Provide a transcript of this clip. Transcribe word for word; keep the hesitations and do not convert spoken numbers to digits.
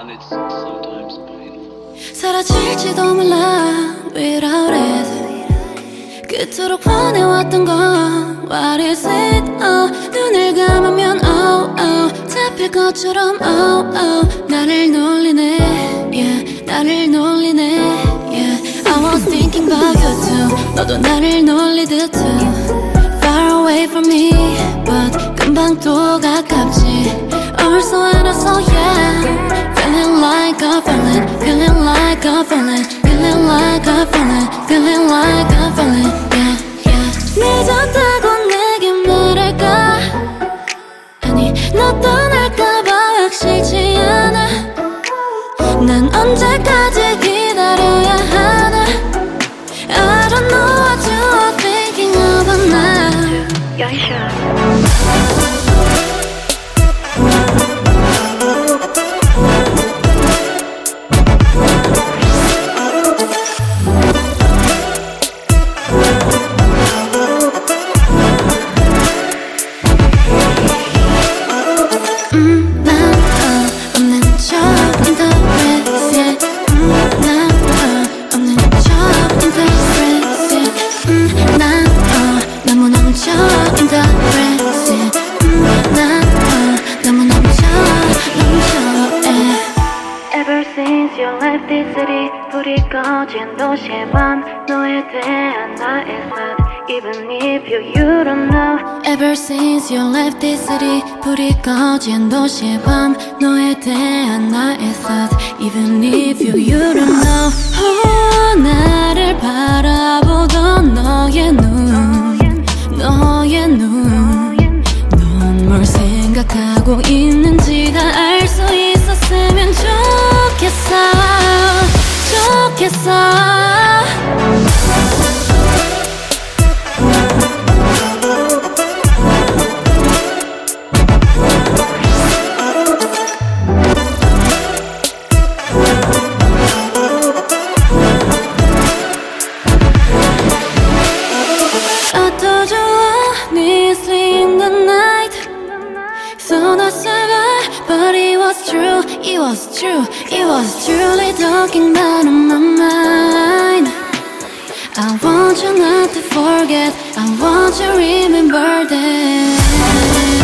and it's sometimes painful. 사라질지도 몰라 without it. 그토록 원해왔던 건 what is it? Oh, 눈을 감으면 oh oh 잡힐 것처럼 oh oh 나를 놀리네 yeah 나를 놀리네 yeah I was thinking about you too 너도 나를 놀리듯 too Far away from me but 금방 또 가깝지 Also and also yeah Feeling like a feeling Feeling like a feeling Feeling like a feeling Feeling like a feeling Yeah yeah 늦었다고 내게 말할까 아니 너 떠날까봐 확실치 않아 난 언제까지 기다려야 하나 I don't know what you are thinking about now 연샷 Ever since you left this city 불이 꺼진 도시의 밤 너에 대한 나의 thought Even if you, you don't know Ever since you left this city 불이 꺼진 도시의 밤 너에 대한 나의 thought Even if you, you don't know oh, 나를 바라보던 너의 눈 너의 눈 넌 뭘 생각하고 있는지 다 알 수 있었으면 좋겠어 좋겠어 어떠 좋아 네 sleep the night So I survived but it was true It was true It was truly talking about on my mind I want you not to forget I want you to remember that